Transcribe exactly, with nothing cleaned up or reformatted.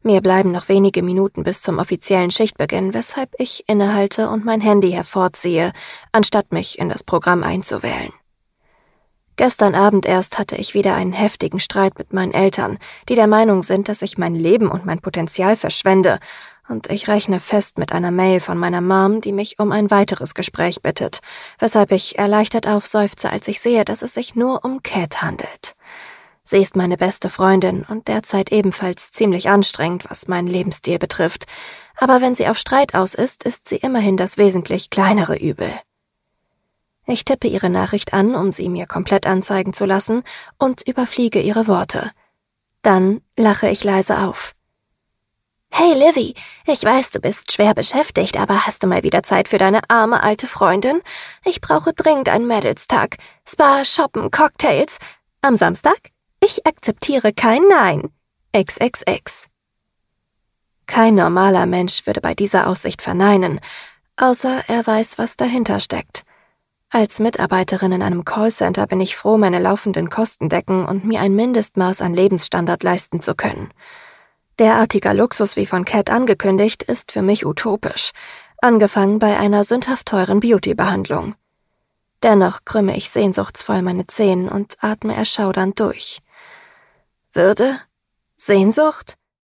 Mir bleiben noch wenige Minuten bis zum offiziellen Schichtbeginn, weshalb ich innehalte und mein Handy hervorziehe, anstatt mich in das Programm einzuwählen. Gestern Abend erst hatte ich wieder einen heftigen Streit mit meinen Eltern, die der Meinung sind, dass ich mein Leben und mein Potenzial verschwende, und ich rechne fest mit einer Mail von meiner Mom, die mich um ein weiteres Gespräch bittet, weshalb ich erleichtert aufseufze, als ich sehe, dass es sich nur um Cat handelt. Sie ist meine beste Freundin und derzeit ebenfalls ziemlich anstrengend, was meinen Lebensstil betrifft, aber wenn sie auf Streit aus ist, ist sie immerhin das wesentlich kleinere Übel. Ich tippe ihre Nachricht an, um sie mir komplett anzeigen zu lassen, und überfliege ihre Worte. Dann lache ich leise auf. »Hey Livy, ich weiß, du bist schwer beschäftigt, aber hast du mal wieder Zeit für deine arme alte Freundin? Ich brauche dringend einen Mädelstag. Spa, Shoppen, Cocktails. Am Samstag? Ich akzeptiere kein Nein. X X X.« Kein normaler Mensch würde bei dieser Aussicht verneinen, außer er weiß, was dahinter steckt. Als Mitarbeiterin in einem Callcenter bin ich froh, meine laufenden Kosten decken und mir ein Mindestmaß an Lebensstandard leisten zu können. Derartiger Luxus wie von Cat angekündigt ist für mich utopisch, angefangen bei einer sündhaft teuren Beauty-Behandlung. Dennoch krümme ich sehnsuchtsvoll meine Zehen und atme erschaudernd durch. Würde? Sehnsucht?